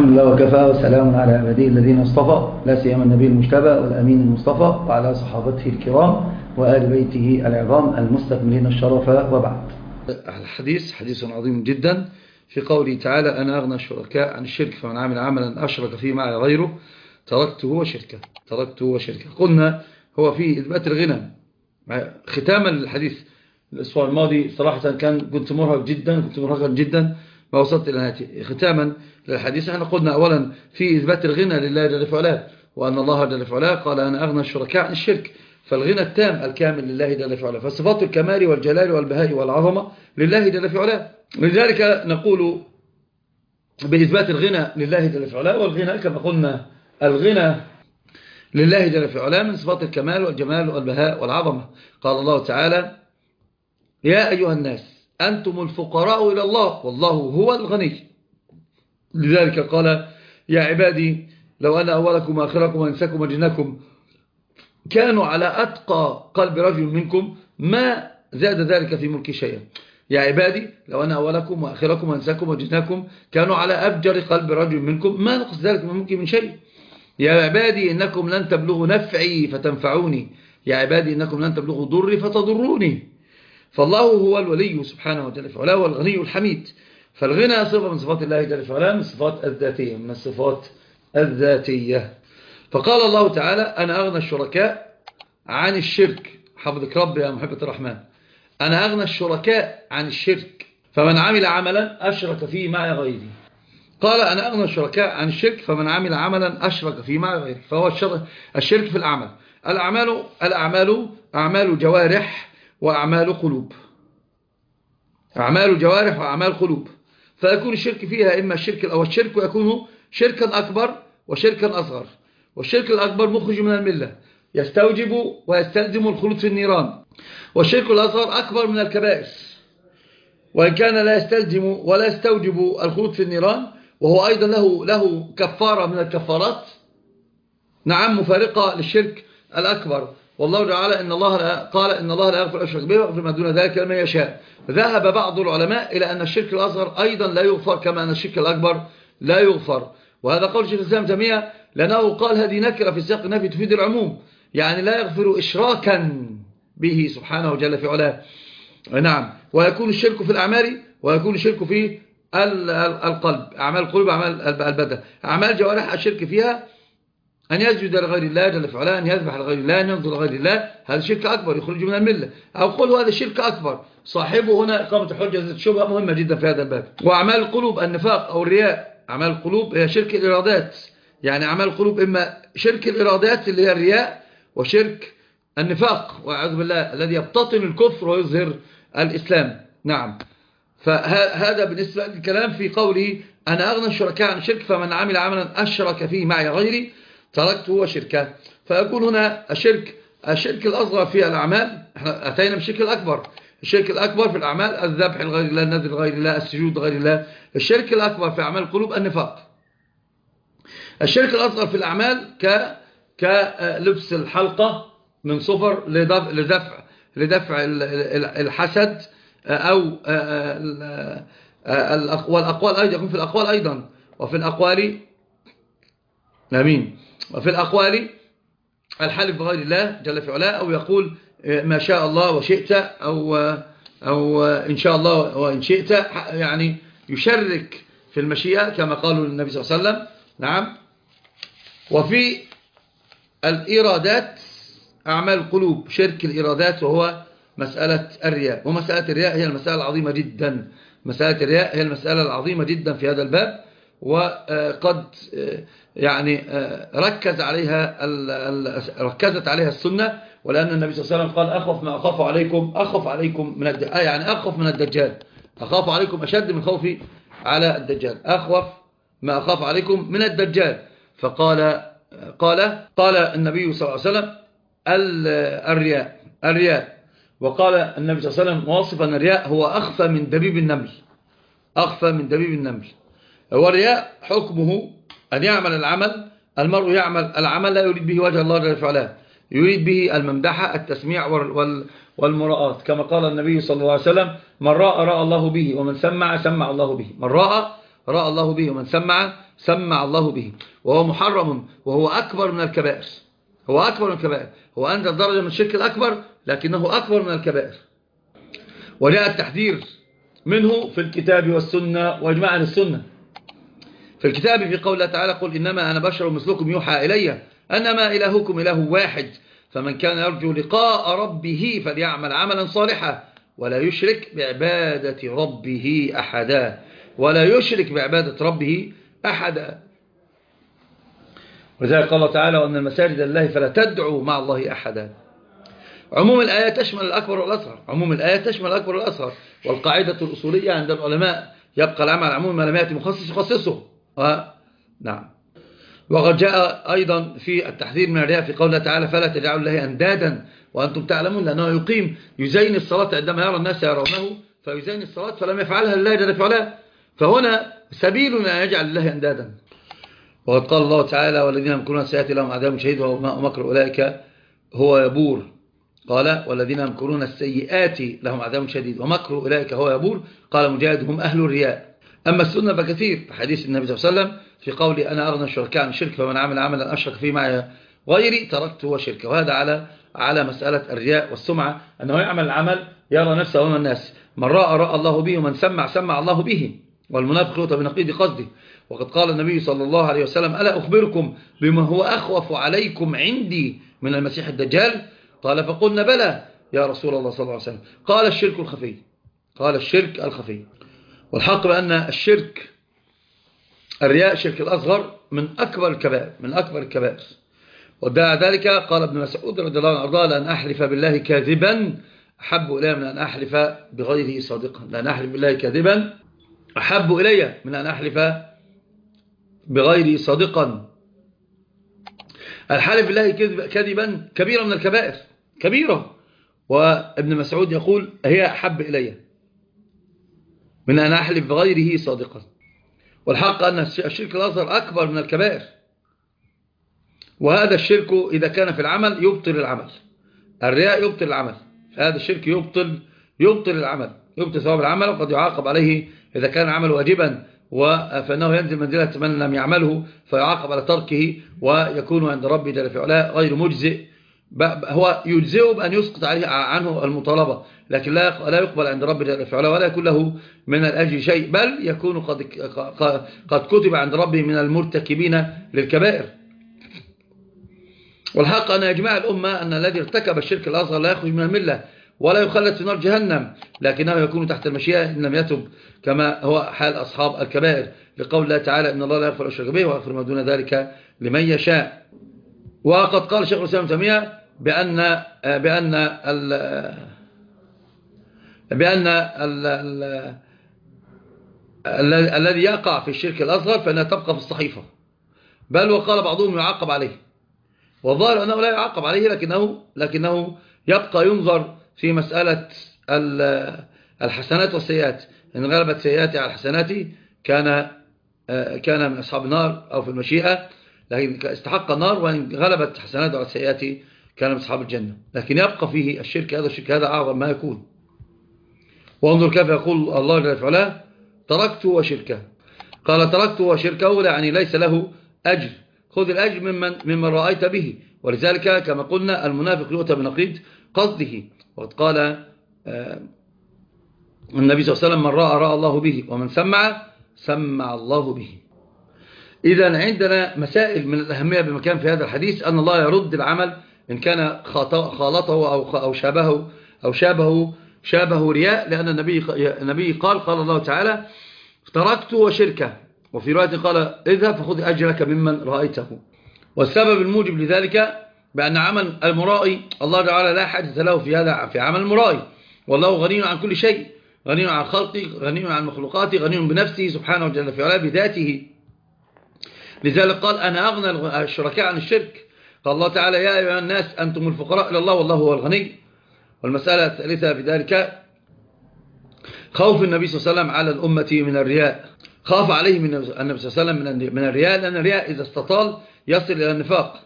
الحمد لله وكفى وسلام على عباده الذين اصطفى لا سيما النبي المجتبى والأمين المصطفى وعلى صحابته الكرام وآل بيته العظام المستكملين الشرف وبعد. الحديث حديث عظيم جدا في قوله تعالى: أنا أغنى الشركاء عن الشرك فمن عمل عملا أشرك فيه معي غيره تركته وشركه. قلنا هو في إثبات الغنى. ختاما للحديث الأسبوع الماضي صراحة كنت مرهقا جدا ما وصلت إلى نهايته. ختاما للحديث احنا قلنا أولا في إثبات الغنى لله جل في علاه، وأن الله جل في علاه قال: أنا أغنى الشركاء عن الشرك، فالغنى التام الكامل لله جل في علاه، فصفات الكمال والجلال والبهاء والعظمة لله جل في علاه. لذلك نقول بإثبات الغنى لله جل في علاه، والغنى كما قلنا الغنى لله جل في علاه من صفات الكمال والجمال والبهاء والعظمة. قال الله تعالى: يا أيها الناس أنتم الفقراء إلى الله والله هو الغني. لذلك قال: يا عبادي لو أن أولكم وآخركم وإنسكم وجنكم كانوا على أتقى قلب رجل منكم ما زاد ذلك في ملك شيئا. يا عبادي لو أن أولكم وآخركم وإنسكم وجنكم كانوا على أفجر قلب رجل منكم ما نقص ذلك من ملك من شيء. يا عبادي إنكم لن تبلغوا نفعي فتنفعوني، يا عبادي إنكم لن تبلغوا ضري فتضروني. فالله هو الولي سبحانه وتعالى وعلا والغني الحميد. فالغنى صفة من صفات الله جل وعلا، من الصفات الذاتية. فقال الله تعالى: أنا أغنى الشركاء عن الشرك. حفظك رب يا محبة الرحمن. أنا أغنى الشركاء عن الشرك فمن عمل عملا أشرك فيه معي غيري. قال: أنا أغنى الشركاء عن الشرك فمن عمل عملا أشرك فيه معي غيري. فهو الشرك في الأعمال. الأعمال أعمال جوارح وأعمال قلوب. أعمال جوارح وأعمال قلوب. فيكون الشرك فيها إما الشرك يكون شركا أكبر وشركا أصغر. والشرك الأكبر مخرج من الملة يستوجب ويستلزم الخلود في النيران، والشرك الأصغر أكبر من الكبائر وإن كان لا يستلزم ولا يستوجب الخلود في النيران، وهو أيضا له كفارة من الكفارات نعم مفارقة للشرك الأكبر. والله تعالى قال إن الله لا يغفر الشرك به ويغفر ما دون ذلك لمن يشاء. ذهب بعض العلماء إلى أن الشرك الأصغر أيضا لا يغفر كما أن الشرك الأكبر لا يغفر، وهذا قول شيخ الإسلام تيمية لأنه قال هذه نكرة في سياق النفي تفيد العموم، يعني لا يغفر إشراكا به سبحانه جل في علاه. نعم. ويكون الشرك في الأعمال ويكون الشرك في القلب، أعمال القلوب أعمال البدن. أعمال الجوارح الشرك فيها أن يسجد لغير الله جل في علاه، أن يذبح لغير الله، أن ينظر لغير الله، هذا شرك أكبر يخرج من الملة. أو قولوا هذا شرك أكبر صاحبه هنا إقامة الحجة ذات الشبهة مهمة جدا في هذا الباب. وأعمال القلوب النفاق أو الرياء. أعمال القلوب هي شرك الإرادات، يعني أعمال القلوب إما شرك الإرادات اللي هي الرياء، وشرك النفاق والعياذ بالله الذي يبتطن الكفر ويظهر الإسلام. نعم. فهذا بالنسبة للكلام في قوله: أنا أغنى الشركاء عن الشرك فمن عمل عملا أشرك فيه معي غيري تركته وشركه. فيكون هنا الشرك الأصغر في الأعمال. احنا أتينا بالشرك الأكبر. الشرك الأكبر في الأعمال الذبح لغير الله، النذر لغير الله، السجود لغير الله. الشرك الأكبر في أعمال القلوب النفاق. الشرك الأصغر في الأعمال كلبس الحلقة من صفر لدفع الحسد، أو والأقوال أيضا يكون في الأقوال أيضا، وفي الأقوال آمين. وفي الأقوال الحلف بغير الله جل في علاه، أو يقول ما شاء الله وشئت، أو إن شاء الله وإن شئت، يعني يشرك في المشيئة كما قالوا للنبي صلى الله عليه وسلم. نعم. وفي الإرادات أعمال القلوب شرك الإرادات، وهو مسألة الرياء. ومسألة الرياء هي المسألة العظيمة جدا. مسألة الرياء هي المسألة العظيمة جدا في هذا الباب، وقد يعني ركزت عليها السنة. ولأن النبي صلى الله عليه وسلم قال: أخف ما أخاف عليكم من يعني أخف من الدجال، أخاف عليكم أشد من خوفي على الدجال، أخوف ما أخاف عليكم من الدجال. قال النبي صلى الله عليه وسلم الرياء. وقال النبي صلى الله عليه وسلم واصفا الرياء: هو أخفى من دبيب النمل. والرياء حكمه أن يعمل العمل، المرء يعمل العمل لا يريد به وجه الله جل وعلا، يريد به الممدحة، التسميع والمراءات، كما قال النبي صلى الله عليه وسلم: من رأى رأى الله به، ومن سمع سمع الله به. من رأى رأى الله به، ومن سمع الله به، وهو محرم، وهو أكبر من الكبائر. هو أكبر من الكبائر، هو أنزل درجة من الشرك الأكبر لكنه أكبر من الكبائر. وجاء التحذير منه في الكتاب والسنة وإجماع أهل السنة. في الكتاب في قوله تعالى: قل إنما أنا بشر مثلكم يوحى إلي أنما إلهكم إله واحد فمن كان يرجو لقاء ربه فليعمل عملا صالحا ولا يشرك بعبادة ربه أحدا. ولا يشرك بعبادة ربه أحدا. وذلك قال تعالى: وأن المساجد لله فلا تدعوا مع الله أحدا. عموم الآية تشمل الأكبر والأصغر. عموم الآية تشمل الأكبر والأصغر. والقاعدة الأصولية عند العلماء: يبقى العمل عموم ما لم يأتي مخصص يخصصه. نعم. وقد جاء أيضا في التحذير من الرياء في قوله تعالى: فلا تجعلوا الله أندادا وأنتم تعلمون، لأنه يزين الصلاة عندما يرى الناس يرونه فيزين الصلاة فلم يفعلها لله جل وعلا، فهنا سبيل أن يجعل الله أندادا. وقد قال الله تعالى: والذين يمكرون السيئات لهم عذاب شديد ومكر أولئك هو يبور. قال: والذين يمكرون السيئات لهم عذاب شديد ومكر أولئك هو يبور. قال مجاهد: هم أهل الرياء. أما السنة فكثير، في حديث النبي صلى الله عليه وسلم في قولي: أنا أغنى الشركاء عن الشرك فمن عمل عملا أشرك فيه معي غيري تركته وشركه. وهذا على مسألة الرياء والسمعة، أنه يعمل العمل يرى نفسه وما الناس. من رأى الله به، ومن سمع الله به. والمنافق يؤتى بنقيض قصده. وقد قال النبي صلى الله عليه وسلم: ألا أخبركم بما هو أخوف عليكم عندي من المسيح الدجال؟ قال: فقلنا: بلى يا رسول الله صلى الله عليه وسلم. قال: الشرك الخفي. والحق بأن الشرك الرياء شرك الأصغر من أكبر الكبائر. ودعا ذلك قال ابن مسعود رضي الله عنه أرضاه: لأن أحلف بالله كاذبا أحب إلي من أن أحلف بغيره صادقا. لأن أحلف بالله كاذبا أحب إلي من أن أحلف بغيره صادقا. الحلف بالله كذبا كبيرة من الكبائر، كبيرة. وابن مسعود يقول: هي أحب إلي من أن أحلف بغيره صادقا. والحق أن الشرك الأصغر أكبر من الكبائر. وهذا الشرك إذا كان في العمل يبطل العمل. الرياء يبطل العمل، هذا الشرك يبطل العمل، يبطل ثواب العمل، وقد يعاقب عليه إذا كان عمل واجبا فإنه ينزل منزلة من لم يعمله فيعاقب على تركه ويكون عند ربه جل في علاه غير مجزئ. هو يجزئه بأن يسقط عنه المطالبة، لكن لا يقبل عند ربه جل في علاه ولا يكون له من الأجر شيء، بل يكون قد كتب عند ربه من المرتكبين للكبائر. والحق أن يجمع الأمة أن الذي ارتكب الشرك الأصغر لا يخرج من الملة ولا يخلد في نار جهنم، لكنه يكون تحت المشيئة إن لم يتب، كما هو حال أصحاب الكبائر، لقول الله تعالى: إن الله لا يغفر الشرك به ويغفر ما دون ذلك لمن يشاء. وقد قال شيخ الإسلام ابن تيمية بأن الذي يقع في الشرك الأصغر فإنها تبقى في الصحيفة، بل وقال بعضهم يعاقب عليه، والظاهر أنه لا يعاقب عليه لكنه يبقى ينظر في مسألة الحسنات والسيئات. إن غلبت سيئاتي على حسناتي كان من أصحاب النار أو في المشيئة، لكن استحق النار، وإن غلبت حسناته على سيئاتي كان من أصحاب الجنة. لكن يبقى فيه الشرك هذا أعظم ما يكون. وانظر كيف يقول الله جل وعلا: تركته وشركه. قال: تركته وشركه يعني ليس له أجر، خذ الأجر ممن رأيت به. ولذلك كما قلنا المنافق يؤتى بنقيض قصده. وقد قال النبي صلى الله عليه وسلم: من رأى الله به، ومن سمع الله به. إذا عندنا مسائل من الأهمية بمكان في هذا الحديث، أن الله يرد العمل إن كان خالطه أو شابه رياء، لأن النبي قال الله تعالى: تركته وشركه. وفي رواية قال: اذهب فخذ أجرك ممن رأيته. والسبب الموجب لذلك بأن عمل المرائي الله تعالى لا حاجة له في عمل المرائي، والله غني عن كل شيء، غني عن خلقه، غني عن مخلوقاته، غني بنفسه سبحانه وتعالى في علاه بذاته. لذلك قال: أنا أغنى الشركاء عن الشرك. قال الله تعالى: يا أيها الناس أنتم الفقراء إلى الله والله هو الغني. والمسألة الثالثة في ذلك خوف النبي صلى الله عليه وسلم على الأمة من الرياء. خاف عليه من النبي صلى الله عليه وسلم من الرياء، لأن الرياء إذا استطال يصل إلى النفاق.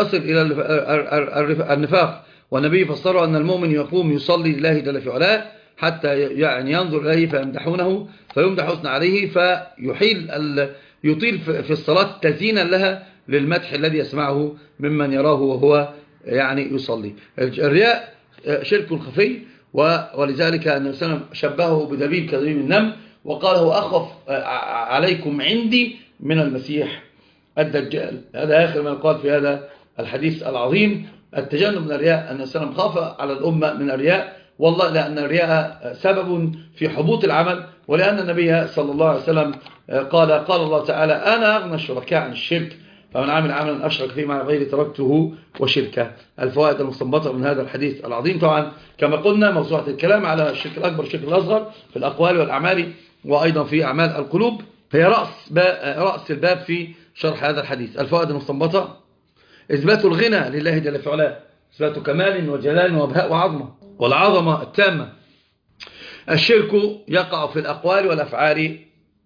النفاق. والنبي فسره أن المؤمن يقوم يصلي لله جل في علاه حتى يعني ينظر إليه فيمدحونه فيمدح حسن عليه يطيل في الصلاة تزيينا لها للمدح الذي يسمعه ممن يراه وهو يعني يصلي. الرياء شرك خفي، ولذلك النبي صلى الله عليه وسلم شبهه بدبيب كدبيب النمل، وقال هو أخف عليكم عندي من المسيح الدجال. هذا آخر ما قال في هذا الحديث العظيم. التجنب من الرياء، أن السلام خاف على الأمة من الرياء، والله لأن الرياء سبب في حبوط العمل، ولأن النبي صلى الله عليه وسلم قال الله تعالى أنا أغنى الشركاء عن الشرك، فمن عمل عملا أشرك فيه مع غير تركته وشركه. الفوائد المستنبطة من هذا الحديث العظيم، طبعا كما قلنا موسوعة الكلام على الشرك الأكبر والشرك الأصغر في الأقوال والأعمال وأيضا في أعمال القلوب، هي رأس الباب في شرح هذا الحديث. الفوائد المستنبطة: إثبات الغنى لله جل في علاه، إثبات كمال وجلال وبهاء وعظمة والعظمة التامة. الشرك يقع في الأقوال والأفعال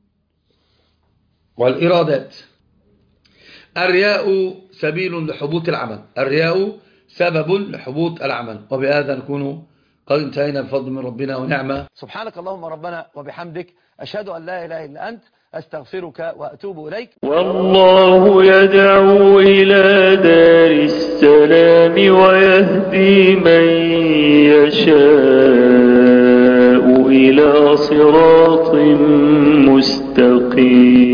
والإرادات. الرياء سبيل لحبوط العمل، الرياء سبب لحبوط العمل. وبهذا نكون قد انتهينا بفضل من ربنا ونعمة. سبحانك اللهم ربنا وبحمدك، أشهد أن لا إله إلا أنت، أستغفرك وأتوب إليك. والله يدعو إلى دار السلام ويهدي من يشاء إلى صراط مستقيم.